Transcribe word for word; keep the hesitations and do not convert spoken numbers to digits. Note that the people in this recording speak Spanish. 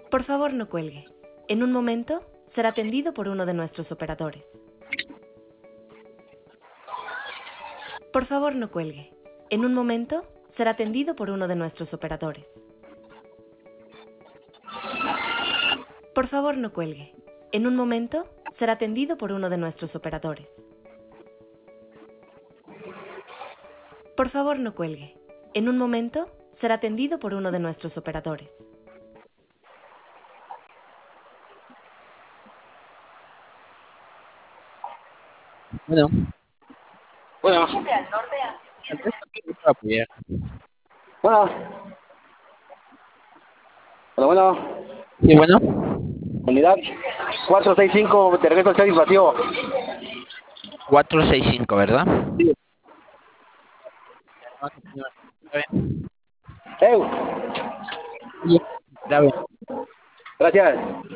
Por favor, no cuelgue. En un momento, será atendido por uno de nuestros operadores. Por favor, no cuelgue. En un momento, será atendido por uno de nuestros operadores. Por favor, no cuelgue. En un momento, será atendido por uno de nuestros operadores. Por favor, no cuelgue. En un momento, será atendido por uno de nuestros operadores. Bueno, Bueno, tal vez también me puedo apoyar. bueno, bueno, bueno, Sí, bueno. unidad cuatro seis cinco, te regreso al servicio vacío. cuatro seis cinco, ¿verdad? Sí. Vamos a poner grave. ¡Ew! Oye, grave. Gracias.